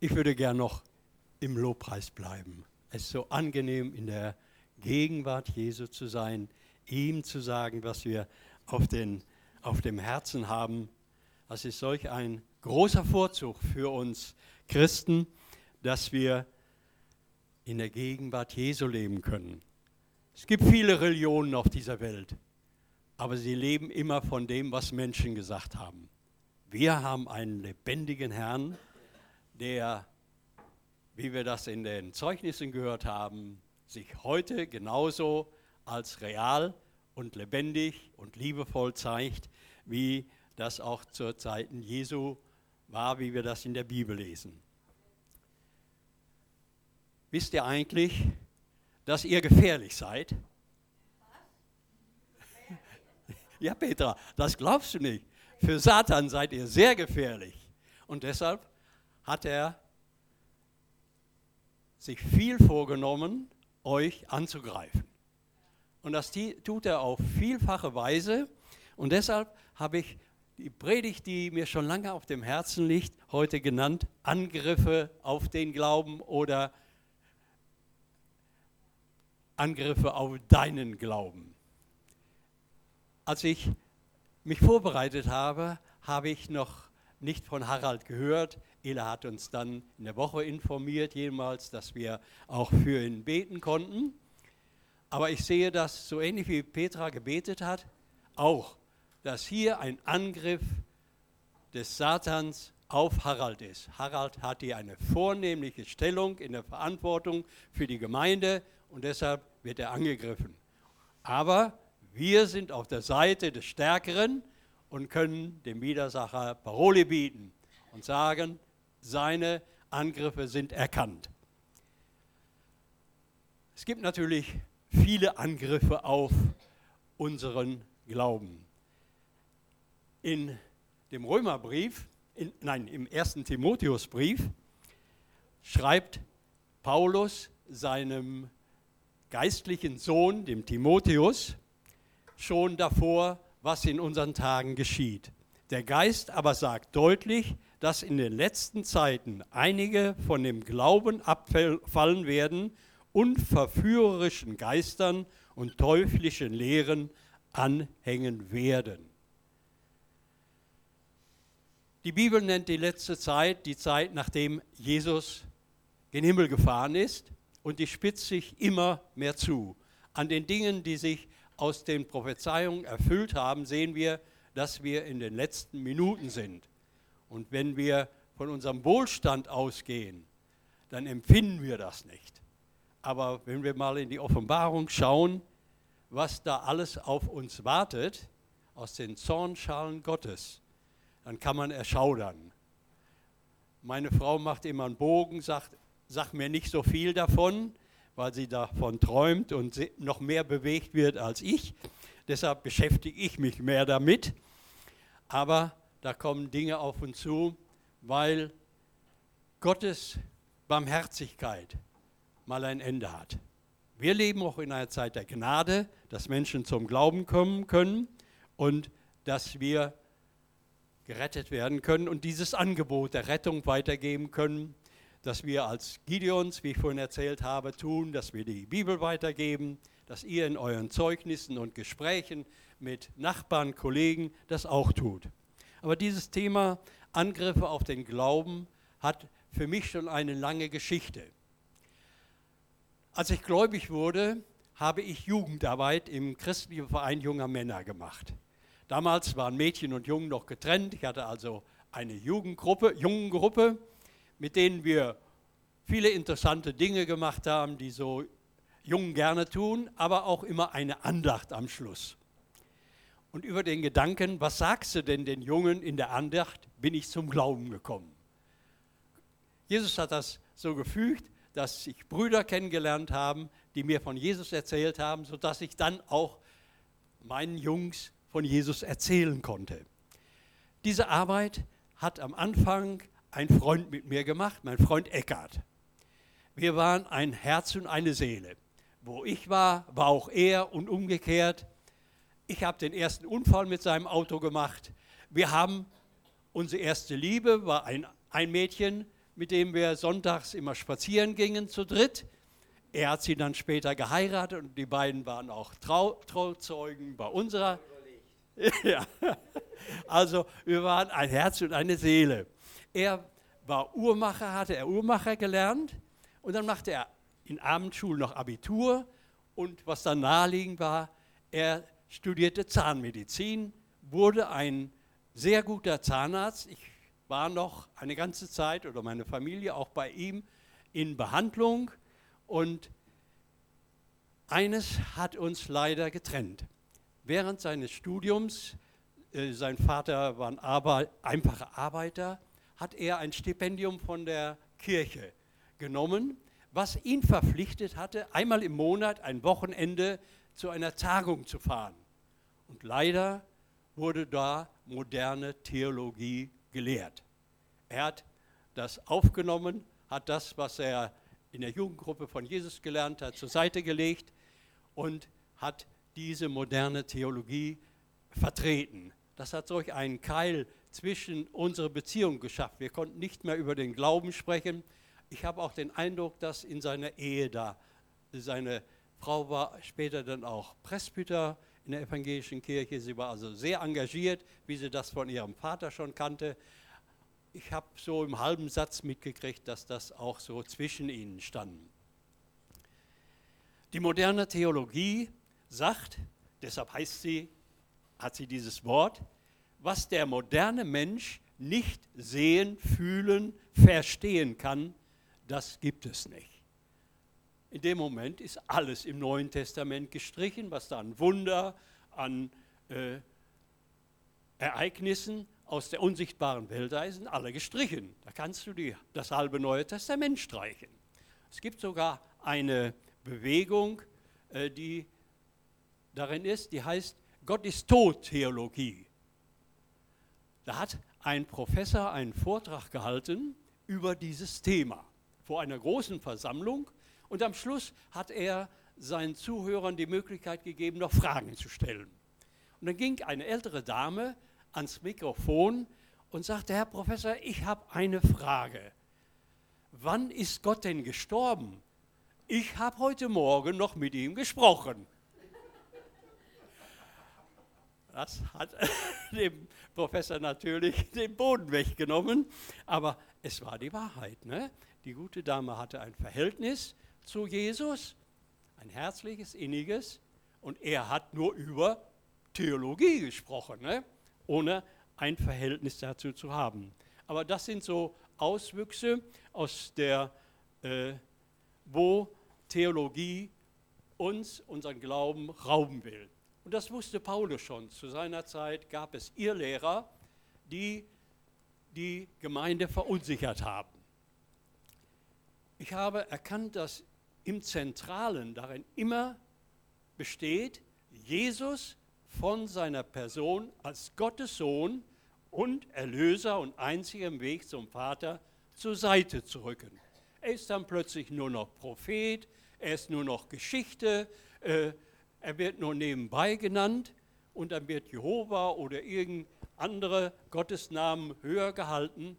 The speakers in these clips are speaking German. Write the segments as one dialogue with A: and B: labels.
A: Ich würde gern noch im Lobpreis bleiben. Es ist so angenehm, in der Gegenwart Jesu zu sein, ihm zu sagen, was wir auf dem Herzen haben. Das ist solch ein großer Vorzug für uns Christen, dass wir in der Gegenwart Jesu leben können. Es gibt viele Religionen auf dieser Welt, aber sie leben immer von dem, was Menschen gesagt haben. Wir haben einen lebendigen Herrn, der, wie wir das in den Zeugnissen gehört haben, sich heute genauso als real und lebendig und liebevoll zeigt, wie das auch zur Zeiten Jesu war, wie wir das in der Bibel lesen. Wisst ihr eigentlich, dass ihr gefährlich seid? Ja, Petra, das glaubst du nicht. Für Satan seid ihr sehr gefährlich. Und deshalb hat er sich viel vorgenommen, euch anzugreifen. Und das tut er auf vielfache Weise. Und deshalb habe ich die Predigt, die mir schon lange auf dem Herzen liegt, heute genannt, Angriffe auf den Glauben oder Angriffe auf deinen Glauben. Als ich mich vorbereitet habe, habe ich noch nicht von Harald gehört. Ela hat uns dann in der Woche informiert, jemals, dass wir auch für ihn beten konnten. Aber ich sehe das, so ähnlich wie Petra gebetet hat, auch, dass hier ein Angriff des Satans auf Harald ist. Harald hat hier eine vornehmliche Stellung in der Verantwortung für die Gemeinde und deshalb wird er angegriffen. Aber wir sind auf der Seite des Stärkeren und können dem Widersacher Paroli bieten und sagen, seine Angriffe sind erkannt. Es gibt natürlich viele Angriffe auf unseren Glauben. In dem Römerbrief, im 1. Timotheusbrief, schreibt Paulus seinem geistlichen Sohn, dem Timotheus, schon davor, was in unseren Tagen geschieht. Der Geist aber sagt deutlich, dass in den letzten Zeiten einige von dem Glauben abfallen werden und verführerischen Geistern und teuflischen Lehren anhängen werden. Die Bibel nennt die letzte Zeit die Zeit, nachdem Jesus gen Himmel gefahren ist, und die spitzt sich immer mehr zu. An den Dingen, die sich aus den Prophezeiungen erfüllt haben, sehen wir, dass wir in den letzten Minuten sind. Und wenn wir von unserem Wohlstand ausgehen, dann empfinden wir das nicht. Aber wenn wir mal in die Offenbarung schauen, was da alles auf uns wartet, aus den Zornschalen Gottes, dann kann man erschaudern. Meine Frau macht immer einen Bogen, sagt mir nicht so viel davon, weil sie davon träumt und noch mehr bewegt wird als ich. Deshalb beschäftige ich mich mehr damit. Aber da kommen Dinge auf uns zu, weil Gottes Barmherzigkeit mal ein Ende hat. Wir leben auch in einer Zeit der Gnade, dass Menschen zum Glauben kommen können und dass wir gerettet werden können und dieses Angebot der Rettung weitergeben können, dass wir als Gideons, wie ich vorhin erzählt habe, tun, dass wir die Bibel weitergeben, dass ihr in euren Zeugnissen und Gesprächen mit Nachbarn, Kollegen das auch tut. Aber dieses Thema Angriffe auf den Glauben hat für mich schon eine lange Geschichte. Als ich gläubig wurde, habe ich Jugendarbeit im christlichen Verein junger Männer gemacht. Damals waren Mädchen und Jungen noch getrennt. Ich hatte also eine Jungengruppe, mit denen wir viele interessante Dinge gemacht haben, die so Jungen gerne tun, aber auch immer eine Andacht am Schluss. Und über den Gedanken, was sagst du denn den Jungen in der Andacht, bin ich zum Glauben gekommen. Jesus hat das so gefügt, dass sich Brüder kennengelernt haben, die mir von Jesus erzählt haben, sodass ich dann auch meinen Jungs von Jesus erzählen konnte. Diese Arbeit hat am Anfang ein Freund mit mir gemacht, mein Freund Eckart. Wir waren ein Herz und eine Seele. Wo ich war, war auch er und umgekehrt. Ich habe den ersten Unfall mit seinem Auto gemacht. Wir haben unsere erste Liebe, war ein Mädchen, mit dem wir sonntags immer spazieren gingen zu dritt. Er hat sie dann später geheiratet und die beiden waren auch Trauzeugen bei unserer. Ja. Also wir waren ein Herz und eine Seele. Er war Uhrmacher, hatte er Uhrmacher gelernt und dann machte er in Abendschulen noch Abitur und was dann naheliegend war, er studierte Zahnmedizin, wurde ein sehr guter Zahnarzt. Ich war noch eine ganze Zeit oder meine Familie auch bei ihm in Behandlung und eines hat uns leider getrennt. Während seines Studiums, sein Vater war ein einfacher Arbeiter, hat er ein Stipendium von der Kirche genommen, was ihn verpflichtet hatte, einmal im Monat ein Wochenende zu einer Tagung zu fahren. Und leider wurde da moderne Theologie gelehrt. Er hat das aufgenommen, hat das, was er in der Jugendgruppe von Jesus gelernt hat, zur Seite gelegt und hat diese moderne Theologie vertreten. Das hat solch einen Keil zwischen unserer Beziehung geschafft. Wir konnten nicht mehr über den Glauben sprechen. Ich habe auch den Eindruck, dass in seiner Ehe da, seine Frau war später dann auch Presbyter in der evangelischen Kirche. Sie war also sehr engagiert, wie sie das von ihrem Vater schon kannte. Ich habe so im halben Satz mitgekriegt, dass das auch so zwischen ihnen stand. Die moderne Theologie sagt, deshalb hat sie dieses Wort, was der moderne Mensch nicht sehen, fühlen, verstehen kann, das gibt es nicht. In dem Moment ist alles im Neuen Testament gestrichen, was da an Wunder, an Ereignissen aus der unsichtbaren Welt da sind, alle gestrichen. Da kannst du das halbe Neue Testament streichen. Es gibt sogar eine Bewegung, die darin ist, die heißt Gott ist tot Theologie. Da hat ein Professor einen Vortrag gehalten über dieses Thema vor einer großen Versammlung und am Schluss hat er seinen Zuhörern die Möglichkeit gegeben, noch Fragen zu stellen. Und dann ging eine ältere Dame ans Mikrofon und sagte, Herr Professor, ich habe eine Frage. Wann ist Gott denn gestorben? Ich habe heute Morgen noch mit ihm gesprochen. Das hat dem Professor natürlich den Boden weggenommen, aber es war die Wahrheit. Ne? Die gute Dame hatte ein Verhältnis zu Jesus, ein herzliches, inniges, und er hat nur über Theologie gesprochen, ne? Ohne ein Verhältnis dazu zu haben. Aber das sind so Auswüchse aus der, wo Theologie uns unseren Glauben rauben will. Und das wusste Paulus schon. Zu seiner Zeit gab es Irrlehrer, die die Gemeinde verunsichert haben. Ich habe erkannt, dass im Zentralen darin immer besteht, Jesus von seiner Person als Gottes Sohn und Erlöser und einzigem Weg zum Vater zur Seite zu rücken. Er ist dann plötzlich nur noch Prophet, er ist nur noch Geschichte, er wird nur nebenbei genannt und dann wird Jehova oder irgendein andere Gottesnamen höher gehalten.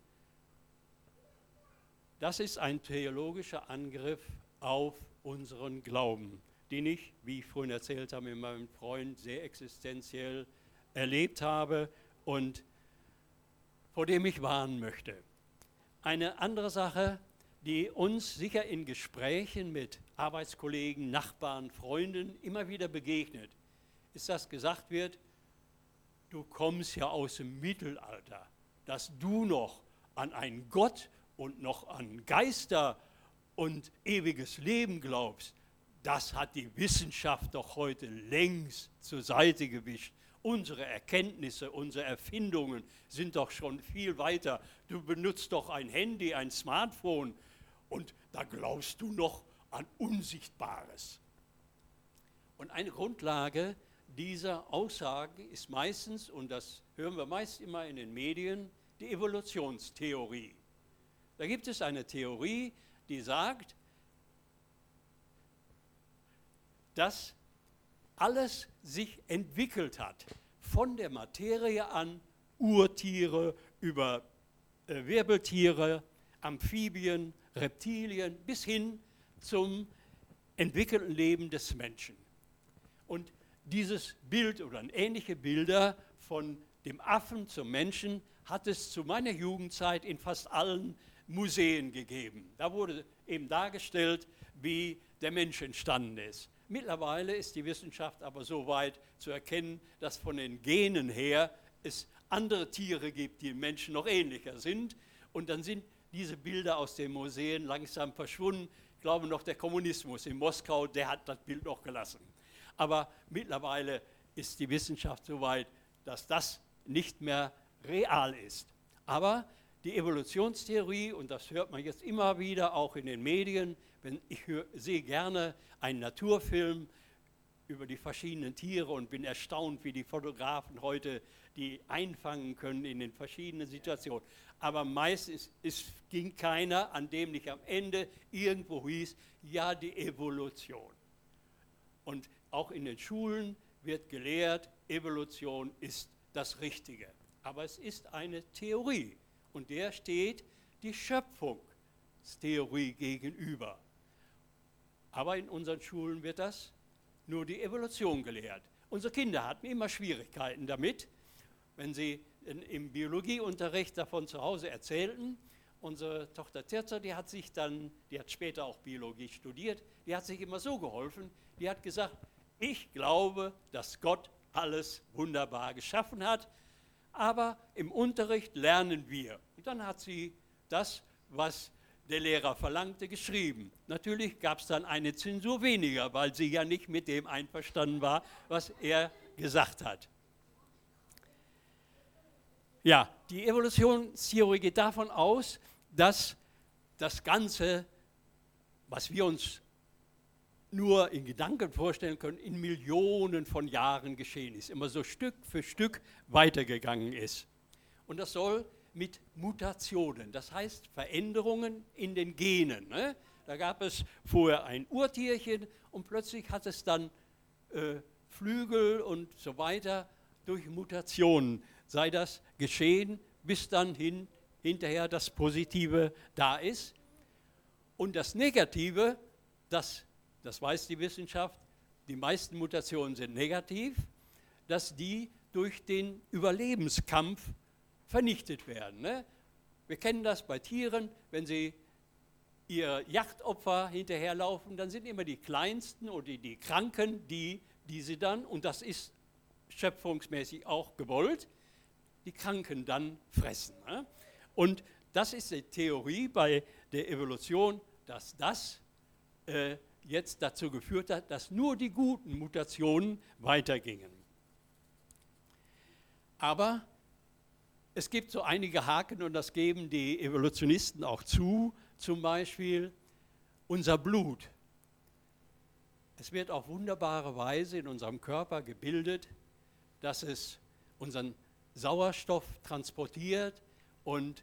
A: Das ist ein theologischer Angriff auf unseren Glauben, den ich, wie ich vorhin erzählt habe, mit meinem Freund sehr existenziell erlebt habe und vor dem ich warnen möchte. Eine andere Sache, die uns sicher in Gesprächen mit Arbeitskollegen, Nachbarn, Freunden immer wieder begegnet, ist, dass gesagt wird, du kommst ja aus dem Mittelalter, dass du noch an einen Gott und noch an Geister und ewiges Leben glaubst. Das hat die Wissenschaft doch heute längst zur Seite gewischt. Unsere Erkenntnisse, unsere Erfindungen sind doch schon viel weiter. Du benutzt doch ein Handy, ein Smartphone und da glaubst du noch an Unsichtbares. Und eine Grundlage dieser Aussagen ist meistens, und das hören wir meist immer in den Medien, die Evolutionstheorie. Da gibt es eine Theorie, die sagt, dass alles sich entwickelt hat, von der Materie an, Urtiere über Wirbeltiere, Amphibien, Reptilien bis hin zum entwickelten Leben des Menschen. Und dieses Bild oder ähnliche Bilder von dem Affen zum Menschen hat es zu meiner Jugendzeit in fast allen Museen gegeben. Da wurde eben dargestellt, wie der Mensch entstanden ist. Mittlerweile ist die Wissenschaft aber so weit zu erkennen, dass von den Genen her es andere Tiere gibt, die dem Menschen noch ähnlicher sind. Und dann sind diese Bilder aus den Museen langsam verschwunden. Ich glaube noch der Kommunismus in Moskau, der hat das Bild noch gelassen. Aber mittlerweile ist die Wissenschaft so weit, dass das nicht mehr real ist. Aber die Evolutionstheorie, und das hört man jetzt immer wieder auch in den Medien, sehe gerne einen Naturfilm über die verschiedenen Tiere und bin erstaunt, wie die Fotografen heute die einfangen können in den verschiedenen Situationen. Aber meistens ging keiner, an dem nicht am Ende irgendwo hieß, ja, die Evolution. Und auch in den Schulen wird gelehrt, Evolution ist das Richtige. Aber es ist eine Theorie und der steht die Schöpfungstheorie gegenüber. Aber in unseren Schulen wird das nur die Evolution gelehrt. Unsere Kinder hatten immer Schwierigkeiten damit, wenn sie im Biologieunterricht davon zu Hause erzählten. Unsere Tochter Tirza, die hat später auch Biologie studiert, die hat sich immer so geholfen, die hat gesagt, ich glaube, dass Gott alles wunderbar geschaffen hat, aber im Unterricht lernen wir. Und dann hat sie das, was der Lehrer verlangte, geschrieben. Natürlich gab es dann eine Zensur weniger, weil sie ja nicht mit dem einverstanden war, was er gesagt hat. Ja, die Evolutionstheorie geht davon aus, dass das Ganze, was wir uns nur in Gedanken vorstellen können, in Millionen von Jahren geschehen ist, immer so Stück für Stück weitergegangen ist. Und das soll mit Mutationen, das heißt Veränderungen in den Genen. Ne? Da gab es vorher ein Urtierchen und plötzlich hat es dann Flügel und so weiter durch Mutationen, sei das geschehen, bis dann hinterher das Positive da ist. Und das Negative, das weiß die Wissenschaft, die meisten Mutationen sind negativ, dass die durch den Überlebenskampf vernichtet werden. Ne? Wir kennen das bei Tieren, wenn sie ihr Jagdopfer hinterherlaufen, dann sind immer die Kleinsten oder die Kranken, die sie dann, und das ist schöpfungsmäßig auch gewollt, die Kranken dann fressen. Ne? Und das ist die Theorie bei der Evolution, dass das jetzt dazu geführt hat, dass nur die guten Mutationen weitergingen. Aber es gibt so einige Haken und das geben die Evolutionisten auch zu, zum Beispiel unser Blut. Es wird auf wunderbare Weise in unserem Körper gebildet, dass es unseren Sauerstoff transportiert und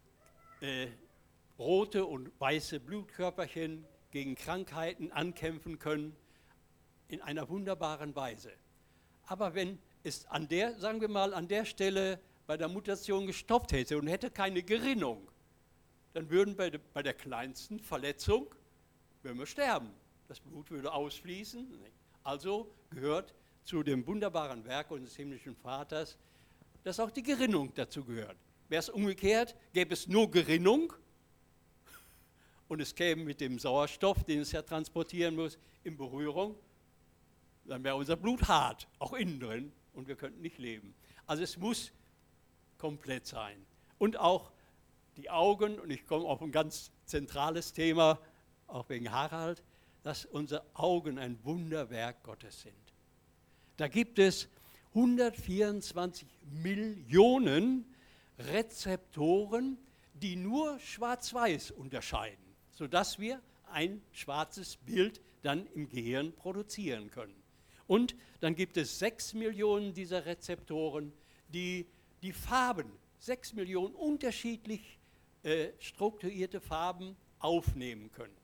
A: rote und weiße Blutkörperchen gegen Krankheiten ankämpfen können, in einer wunderbaren Weise. Aber wenn es sagen wir mal, an der Stelle bei der Mutation gestoppt hätte und hätte keine Gerinnung, dann würden bei der kleinsten Verletzung würden wir sterben. Das Blut würde ausfließen. Also gehört zu dem wunderbaren Werk unseres himmlischen Vaters, dass auch die Gerinnung dazu gehört. Wäre es umgekehrt, gäbe es nur Gerinnung, und es käme mit dem Sauerstoff, den es ja transportieren muss, in Berührung, dann wäre unser Blut hart, auch innen drin, und wir könnten nicht leben. Also es muss komplett sein. Und auch die Augen, und ich komme auf ein ganz zentrales Thema, auch wegen Harald, dass unsere Augen ein Wunderwerk Gottes sind. Da gibt es 124 Millionen Rezeptoren, die nur schwarz-weiß unterscheiden, sodass wir ein schwarzes Bild dann im Gehirn produzieren können. Und dann gibt es 6 Millionen dieser Rezeptoren, die die Farben, 6 Millionen unterschiedlich strukturierte Farben aufnehmen können.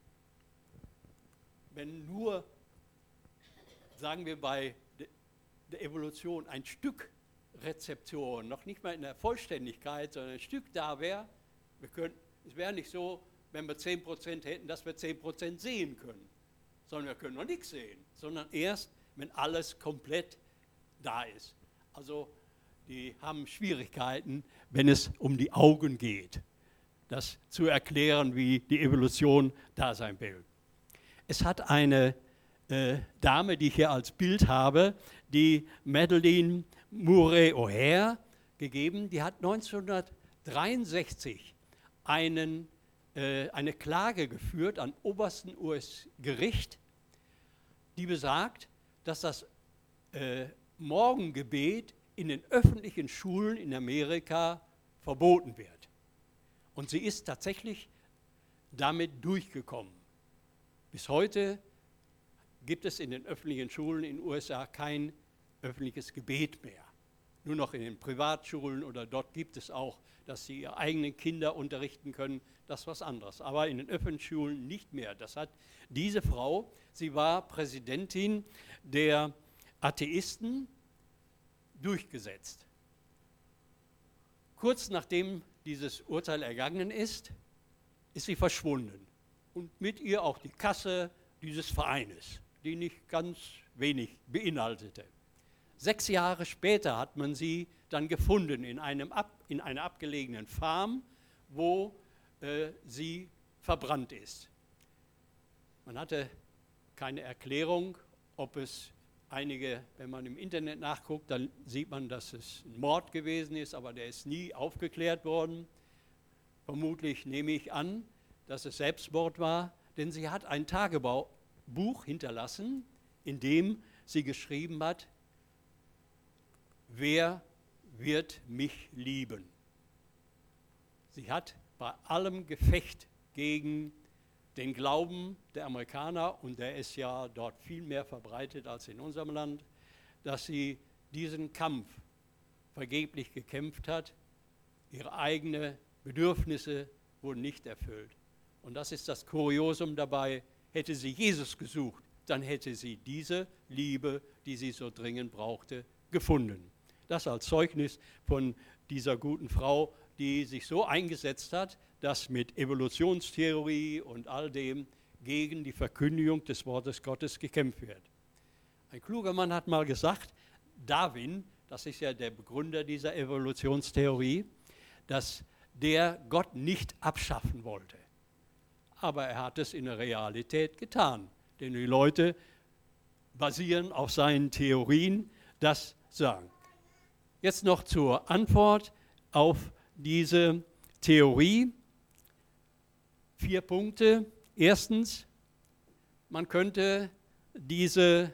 A: Wenn nur, sagen wir bei der Evolution, ein Stück Rezeptoren, noch nicht mal in der Vollständigkeit, sondern ein Stück da wäre, wir könnten Es wäre nicht so, wenn wir 10% hätten, dass wir 10% sehen können, sondern wir können noch nichts sehen, sondern erst, wenn alles komplett da ist. Also die haben Schwierigkeiten, wenn es um die Augen geht, das zu erklären, wie die Evolution da sein will. Es hat eine Dame, die ich hier als Bild habe, die Madeleine Murray O'Hare gegeben, die hat 1963 eine Klage geführt an obersten US-Gericht, die besagt, dass das Morgengebet in den öffentlichen Schulen in Amerika verboten wird. Und sie ist tatsächlich damit durchgekommen. Bis heute gibt es in den öffentlichen Schulen in den USA kein öffentliches Gebet mehr. Nur noch in den Privatschulen oder dort gibt es auch, dass sie ihre eigenen Kinder unterrichten können, das ist was anderes. Aber in den öffentlichen Schulen nicht mehr. Das hat diese Frau, sie war Präsidentin der Atheisten, durchgesetzt. Kurz nachdem dieses Urteil ergangen ist, ist sie verschwunden. Und mit ihr auch die Kasse dieses Vereines, die nicht ganz wenig beinhaltete. 6 Jahre später hat man sie dann gefunden in einer abgelegenen Farm, wo sie verbrannt ist. Man hatte keine Erklärung, ob es wenn man im Internet nachguckt, dann sieht man, dass es ein Mord gewesen ist, aber der ist nie aufgeklärt worden. Vermutlich nehme ich an, dass es Selbstmord war, denn sie hat ein Tagebuch hinterlassen, in dem sie geschrieben hat, wer wird mich lieben? Sie hat bei allem Gefecht gegen den Glauben der Amerikaner, und der ist ja dort viel mehr verbreitet als in unserem Land, dass sie diesen Kampf vergeblich gekämpft hat. Ihre eigenen Bedürfnisse wurden nicht erfüllt. Und das ist das Kuriosum dabei. Hätte sie Jesus gesucht, dann hätte sie diese Liebe, die sie so dringend brauchte, gefunden. Das als Zeugnis von dieser guten Frau, die sich so eingesetzt hat, dass mit Evolutionstheorie und all dem gegen die Verkündigung des Wortes Gottes gekämpft wird. Ein kluger Mann hat mal gesagt, Darwin, das ist ja der Begründer dieser Evolutionstheorie, dass der Gott nicht abschaffen wollte. Aber er hat es in der Realität getan, denn die Leute basieren auf seinen Theorien das sagen. Jetzt noch zur Antwort auf diese Theorie. 4 Punkte. Erstens, man könnte diese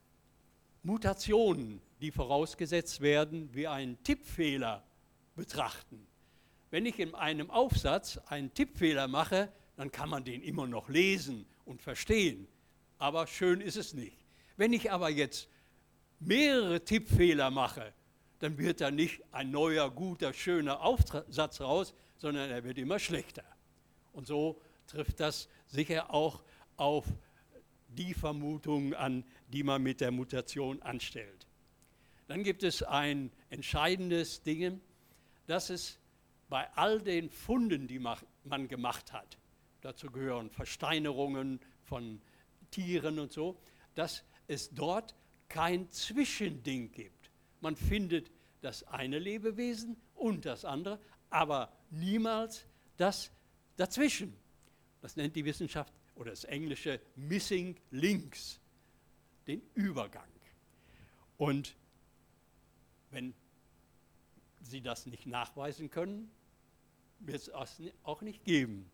A: Mutationen, die vorausgesetzt werden, wie einen Tippfehler betrachten. Wenn ich in einem Aufsatz einen Tippfehler mache, dann kann man den immer noch lesen und verstehen. Aber schön ist es nicht. Wenn ich aber jetzt mehrere Tippfehler mache, dann wird da nicht ein neuer, guter, schöner Aufsatz raus, sondern er wird immer schlechter. Und so trifft das sicher auch auf die Vermutungen an, die man mit der Mutation anstellt. Dann gibt es ein entscheidendes Ding, dass es bei all den Funden, die man gemacht hat, dazu gehören Versteinerungen von Tieren und so, dass es dort kein Zwischending gibt. Man findet das eine Lebewesen und das andere, aber niemals das dazwischen. Das nennt die Wissenschaft oder das Englische Missing Links, den Übergang. Und wenn Sie das nicht nachweisen können, wird es auch nicht geben.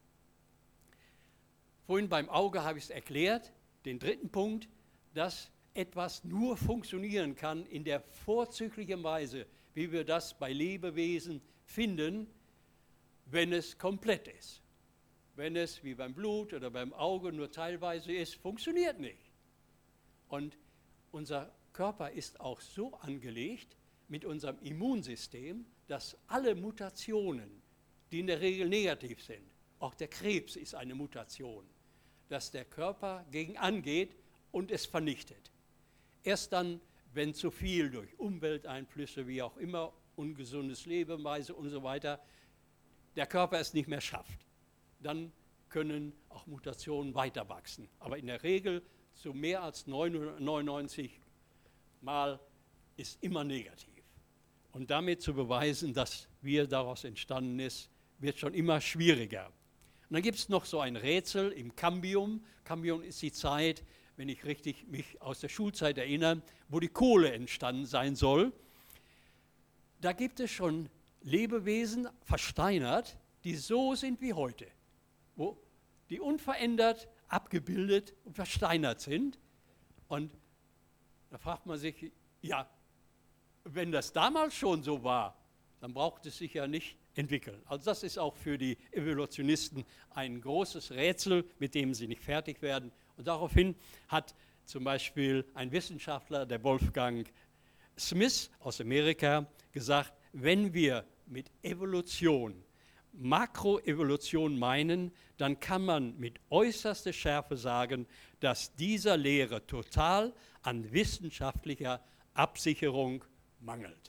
A: Vorhin beim Auge habe ich es erklärt, den 3. Punkt, dass etwas nur funktionieren kann in der vorzüglichen Weise, wie wir das bei Lebewesen finden, wenn es komplett ist. Wenn es wie beim Blut oder beim Auge nur teilweise ist, funktioniert nicht. Und unser Körper ist auch so angelegt mit unserem Immunsystem, dass alle Mutationen, die in der Regel negativ sind, auch der Krebs ist eine Mutation, dass der Körper gegen angeht und es vernichtet. Erst dann, wenn zu viel durch Umwelteinflüsse, wie auch immer, ungesundes Lebenweise und so weiter, der Körper es nicht mehr schafft, dann können auch Mutationen weiter wachsen. Aber in der Regel zu mehr als 99 Mal ist immer negativ. Und damit zu beweisen, dass wir daraus entstanden ist, wird schon immer schwieriger. Und dann gibt es noch so ein Rätsel im Kambium. Kambium ist die Zeit, wenn ich richtig mich aus der Schulzeit erinnere, wo die Kohle entstanden sein soll. Da gibt es schon Lebewesen, versteinert, die so sind wie heute, wo die unverändert abgebildet und versteinert sind. Und da fragt man sich, ja, wenn das damals schon so war, dann braucht es sich ja nicht entwickeln. Also das ist auch für die Evolutionisten ein großes Rätsel, mit dem sie nicht fertig werden. Und daraufhin hat zum Beispiel ein Wissenschaftler, der Wolfgang Smith aus Amerika, gesagt, wenn wir mit Evolution Makroevolution meinen, dann kann man mit äußerster Schärfe sagen, dass dieser Lehre total an wissenschaftlicher Absicherung mangelt.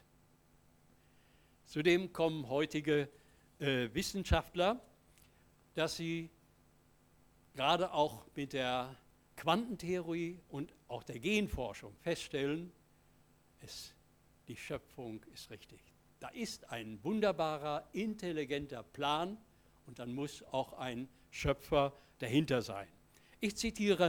A: Zudem kommen heutige Wissenschaftler, dass sie gerade auch mit der Quantentheorie und auch der Genforschung feststellen, die Schöpfung ist richtig. Da ist ein wunderbarer, intelligenter Plan und dann muss auch ein Schöpfer dahinter sein. Ich zitiere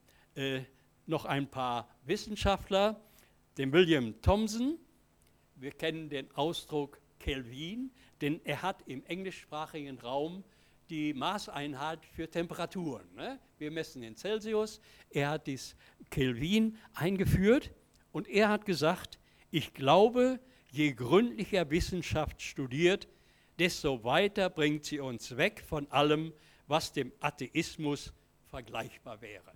A: noch ein paar Wissenschaftler, den William Thomson. Wir kennen den Ausdruck Kelvin, denn er hat im englischsprachigen Raum die Maßeinheit für Temperaturen. Ne? Wir messen in Celsius, er hat dies Kelvin eingeführt und er hat gesagt, ich glaube, je gründlicher Wissenschaft studiert, desto weiter bringt sie uns weg von allem, was dem Atheismus vergleichbar wäre.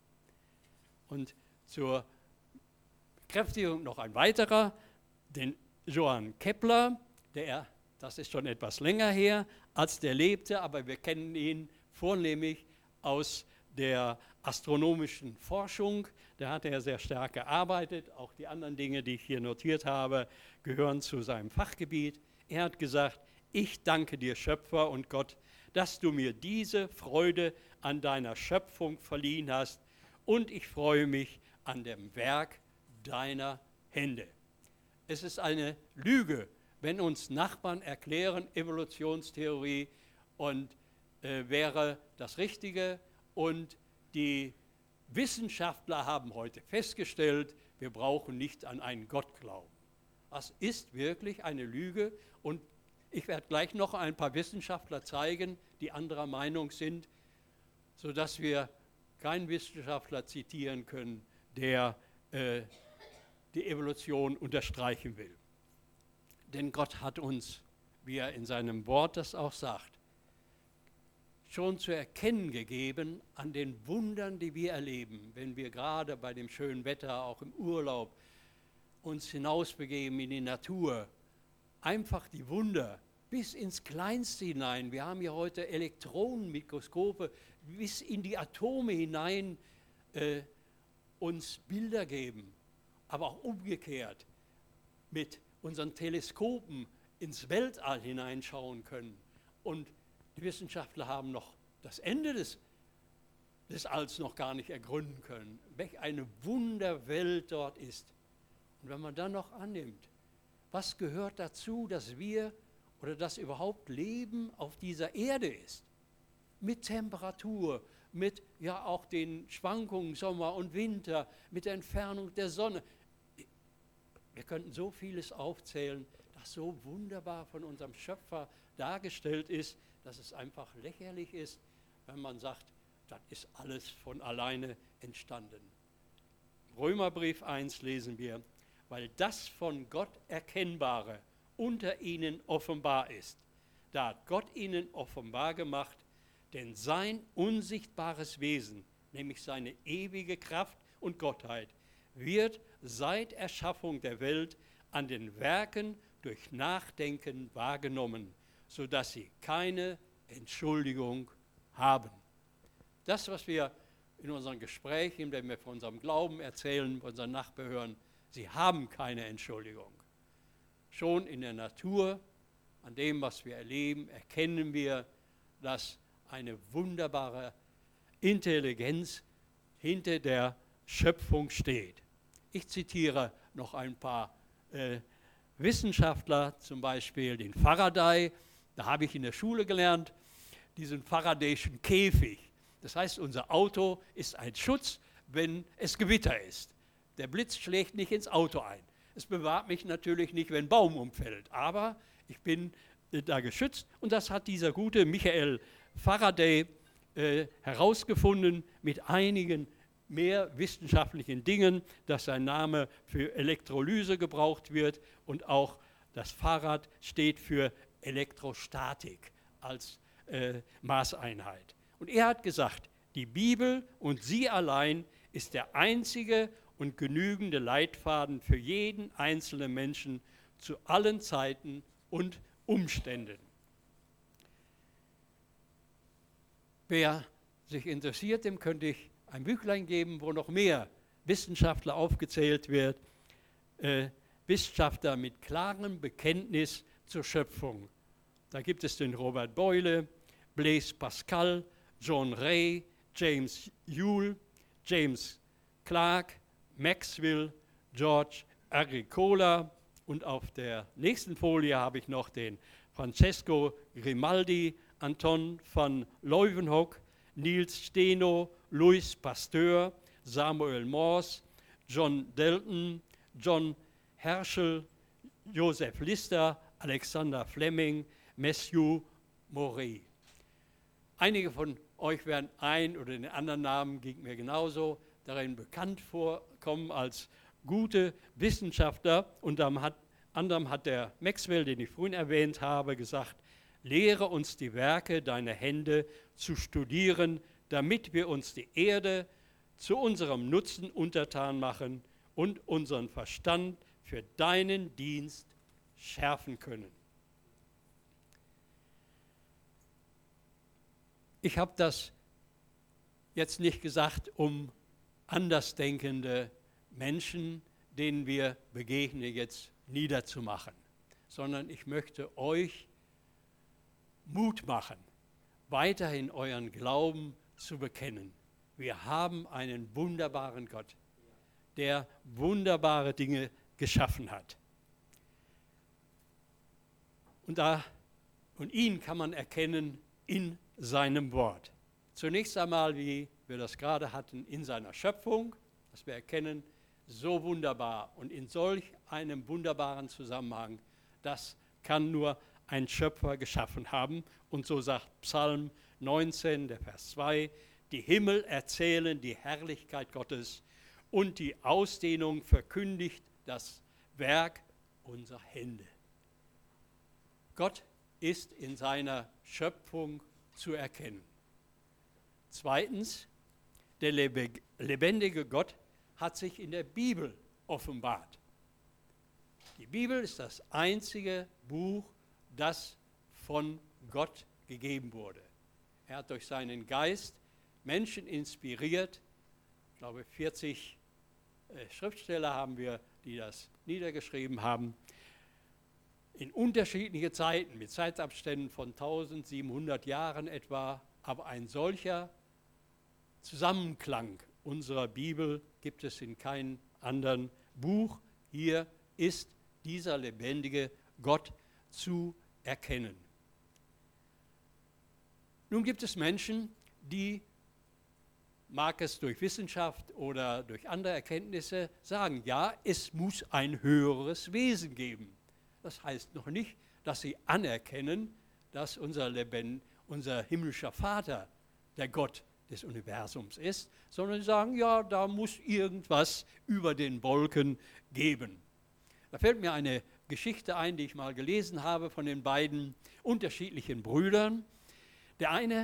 A: Und zur Bekräftigung noch ein weiterer, den Johann Kepler, das ist schon etwas länger her, als der lebte, aber wir kennen ihn vornehmlich aus der astronomischen Forschung. Da hat er sehr stark gearbeitet. Auch die anderen Dinge, die ich hier notiert habe, gehören zu seinem Fachgebiet. Er hat gesagt, ich danke dir, Schöpfer und Gott, dass du mir diese Freude an deiner Schöpfung verliehen hast und ich freue mich an dem Werk deiner Hände. Es ist eine Lüge, wenn uns Nachbarn erklären, Evolutionstheorie und wäre das Richtige. Und die Wissenschaftler haben heute festgestellt, wir brauchen nicht an einen Gott glauben. Das ist wirklich eine Lüge und ich werde gleich noch ein paar Wissenschaftler zeigen, die anderer Meinung sind, sodass wir keinen Wissenschaftler zitieren können, der die Evolution unterstreichen will. Denn Gott hat uns, wie er in seinem Wort das auch sagt, schon zu erkennen gegeben an den Wundern, die wir erleben, wenn wir gerade bei dem schönen Wetter, auch im Urlaub, uns hinausbegeben in die Natur. Einfach die Wunder bis ins Kleinste hinein. Wir haben hier heute Elektronenmikroskope bis in die Atome hinein uns Bilder geben, aber auch umgekehrt mit unseren Teleskopen ins Weltall hineinschauen können. Und die Wissenschaftler haben noch das Ende des Alls noch gar nicht ergründen können, welch eine Wunderwelt dort ist. Und wenn man dann noch annimmt, was gehört dazu, dass wir oder dass überhaupt Leben auf dieser Erde ist, mit Temperatur, mit ja auch den Schwankungen Sommer und Winter, mit der Entfernung der Sonne. Wir könnten so vieles aufzählen, das so wunderbar von unserem Schöpfer dargestellt ist, dass es einfach lächerlich ist, wenn man sagt, das ist alles von alleine entstanden. Römerbrief 1 lesen wir, weil das von Gott Erkennbare unter ihnen offenbar ist. Da hat Gott ihnen offenbar gemacht, denn sein unsichtbares Wesen, nämlich seine ewige Kraft und Gottheit, wird seit Erschaffung der Welt an den Werken durch Nachdenken wahrgenommen, sodass sie keine Entschuldigung haben. Das, was wir in unseren Gesprächen, wenn wir von unserem Glauben erzählen, von unseren Nachbarn hören, sie haben keine Entschuldigung. Schon in der Natur, an dem, was wir erleben, erkennen wir, dass eine wunderbare Intelligenz hinter der Schöpfung steht. Ich zitiere noch ein paar Wissenschaftler, zum Beispiel den Faraday. Da habe ich in der Schule gelernt, diesen Faradayschen Käfig. Das heißt, unser Auto ist ein Schutz, wenn es Gewitter ist. Der Blitz schlägt nicht ins Auto ein. Es bewahrt mich natürlich nicht, wenn ein Baum umfällt, aber ich bin da geschützt. Und das hat dieser gute Michael Faraday herausgefunden mit einigen mehr wissenschaftlichen Dingen, dass sein Name für Elektrolyse gebraucht wird und auch das Fahrrad steht für Elektrostatik als Maßeinheit. Und er hat gesagt, die Bibel und sie allein ist der einzige und genügende Leitfaden für jeden einzelnen Menschen zu allen Zeiten und Umständen. Wer sich interessiert, dem könnte ich ein Büchlein geben, wo noch mehr Wissenschaftler aufgezählt wird, Wissenschaftler mit klarem Bekenntnis zur Schöpfung. Da gibt es den Robert Boyle, Blaise Pascal, John Ray, James Joule, James Clerk, Maxwell, George Agricola und auf der nächsten Folie habe ich noch den Francesco Grimaldi, Anton van Leeuwenhoek, Niels Steno, Louis Pasteur, Samuel Morse, John Dalton, John Herschel, Joseph Lister, Alexander Fleming, Matthew Maury. Einige von euch werden ein oder den anderen Namen, ging mir genauso, darin bekannt vorkommen als gute Wissenschaftler. Unter anderem hat der Maxwell, den ich vorhin erwähnt habe, gesagt, lehre uns die Werke deiner Hände zu studieren, damit wir uns die Erde zu unserem Nutzen untertan machen und unseren Verstand für deinen Dienst schärfen können. Ich habe das jetzt nicht gesagt, um andersdenkende Menschen, denen wir begegnen, jetzt niederzumachen, sondern ich möchte euch Mut machen, weiterhin euren Glauben zu bekennen. Wir haben einen wunderbaren Gott, der wunderbare Dinge geschaffen hat. Und ihn kann man erkennen in seinem Wort. Zunächst einmal, wie wir das gerade hatten, in seiner Schöpfung, dass wir erkennen, so wunderbar und in solch einem wunderbaren Zusammenhang, das kann nur ein Schöpfer geschaffen haben. Und so sagt Psalm 19, der Vers 2, die Himmel erzählen die Herrlichkeit Gottes und die Ausdehnung verkündigt das Werk unserer Hände. Gott ist in seiner Schöpfung zu erkennen. Zweitens, der lebendige Gott hat sich in der Bibel offenbart. Die Bibel ist das einzige Buch, das von Gott gegeben wurde. Er hat durch seinen Geist Menschen inspiriert. Ich glaube, 40 Schriftsteller haben wir, die das niedergeschrieben haben. In unterschiedliche Zeiten, mit Zeitabständen von 1700 Jahren etwa, aber ein solcher Zusammenklang unserer Bibel gibt es in keinem anderen Buch. Hier ist dieser lebendige Gott zu erkennen. Nun gibt es Menschen, die, mag es durch Wissenschaft oder durch andere Erkenntnisse, sagen, ja, es muss ein höheres Wesen geben. Das heißt noch nicht, dass sie anerkennen, dass unser himmlischer Vater der Gott des Universums ist, sondern sie sagen, ja, da muss irgendwas über den Wolken geben. Da fällt mir eine Geschichte ein, die ich mal gelesen habe von den beiden unterschiedlichen Brüdern. Der eine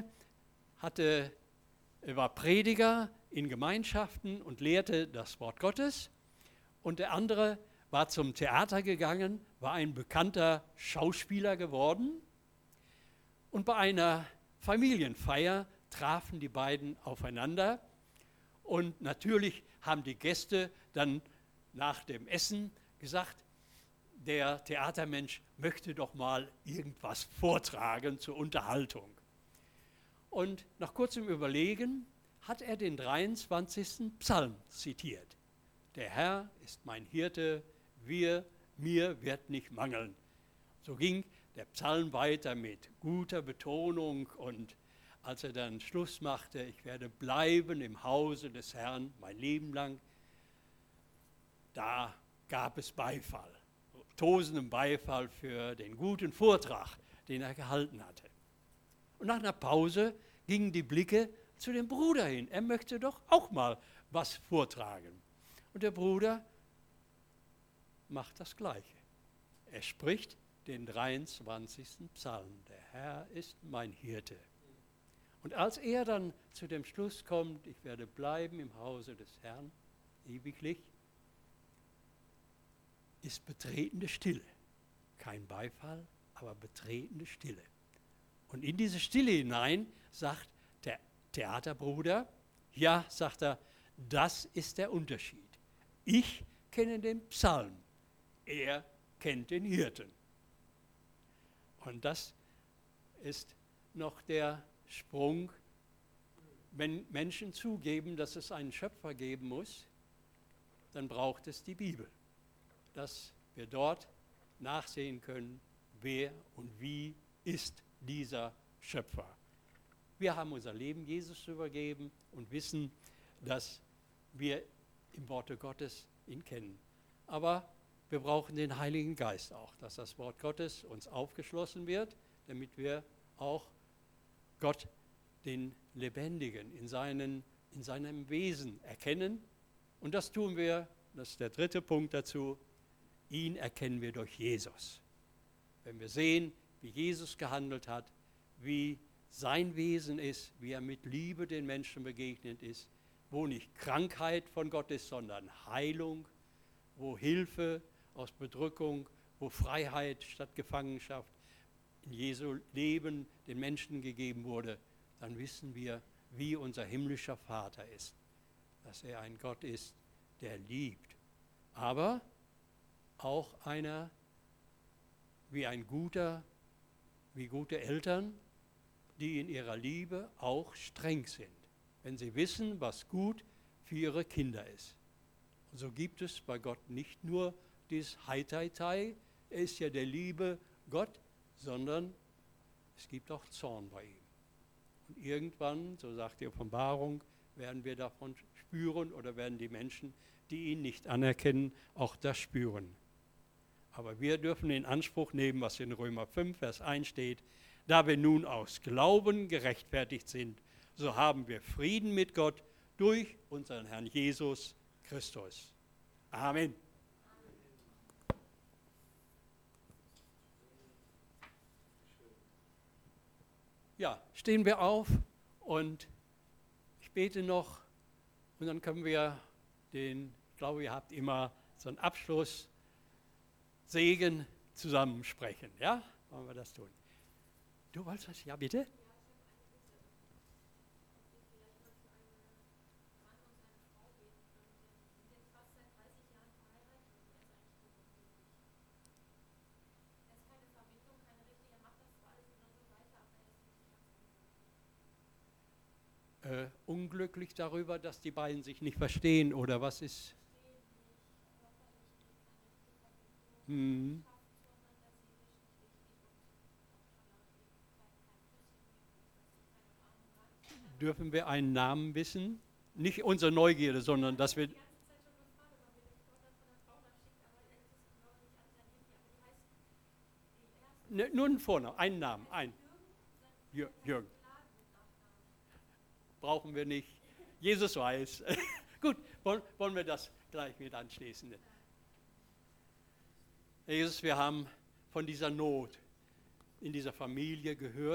A: war Prediger in Gemeinschaften und lehrte das Wort Gottes und der andere war zum Theater gegangen, war ein bekannter Schauspieler geworden und bei einer Familienfeier trafen die beiden aufeinander und natürlich haben die Gäste dann nach dem Essen gesagt, der Theatermensch möchte doch mal irgendwas vortragen zur Unterhaltung. Und nach kurzem Überlegen hat er den 23. Psalm zitiert. Der Herr ist mein Hirte, mir wird nicht mangeln. So ging der Psalm weiter mit guter Betonung und als er dann Schluss machte, ich werde bleiben im Hause des Herrn mein Leben lang, da gab es Beifall, tosenden Beifall für den guten Vortrag, den er gehalten hatte. Und nach einer Pause gingen die Blicke zu dem Bruder hin. Er möchte doch auch mal was vortragen. Und der Bruder macht das Gleiche. Er spricht den 23. Psalm. Der Herr ist mein Hirte. Und als er dann zu dem Schluss kommt, ich werde bleiben im Hause des Herrn, ewiglich, ist betretende Stille. Kein Beifall, aber betretende Stille. Und in diese Stille hinein sagt der Theaterbruder, ja, sagt er, das ist der Unterschied. Ich kenne den Psalm, er kennt den Hirten. Und das ist noch der Sprung, wenn Menschen zugeben, dass es einen Schöpfer geben muss, dann braucht es die Bibel, dass wir dort nachsehen können, wer und wie ist dieser Schöpfer. Wir haben unser Leben Jesus übergeben und wissen, dass wir im Worte Gottes ihn kennen. Aber wir brauchen den Heiligen Geist auch, dass das Wort Gottes uns aufgeschlossen wird, damit wir auch Gott, den Lebendigen, in seinem Wesen erkennen. Und das tun wir, das ist der dritte Punkt dazu, ihn erkennen wir durch Jesus. Wenn wir sehen, wie Jesus gehandelt hat, wie sein Wesen ist, wie er mit Liebe den Menschen begegnet ist, wo nicht Krankheit von Gott ist, sondern Heilung, wo Hilfe aus Bedrückung, wo Freiheit statt Gefangenschaft in Jesu Leben den Menschen gegeben wurde, dann wissen wir, wie unser himmlischer Vater ist, dass er ein Gott ist, der liebt, aber auch einer wie gute Eltern, die in ihrer Liebe auch streng sind, wenn sie wissen, was gut für ihre Kinder ist. Und so gibt es bei Gott nicht nur dieses Heitai-Tai, er ist ja der liebe Gott, sondern es gibt auch Zorn bei ihm. Und irgendwann, so sagt die Offenbarung, werden wir davon spüren oder werden die Menschen, die ihn nicht anerkennen, auch das spüren. Aber wir dürfen in Anspruch nehmen, was in Römer 5, Vers 1 steht, da wir nun aus Glauben gerechtfertigt sind, so haben wir Frieden mit Gott durch unseren Herrn Jesus Christus. Amen. Ja, stehen wir auf und ich bete noch und dann können wir ich glaube, ihr habt immer so einen Abschlusssegen zusammensprechen. Ja, wollen wir das tun? Du wolltest was? Ja, bitte? Unglücklich darüber, dass die beiden sich nicht verstehen oder was ist? Dürfen wir einen Namen wissen? Nicht unsere Neugierde, sondern dass wir... Ne, nur einen Vornamen, einen Namen, Jürgen. Brauchen wir nicht. Jesus weiß. Gut, wollen wir das gleich mit anschließen. Herr Jesus, wir haben von dieser Not in dieser Familie gehört.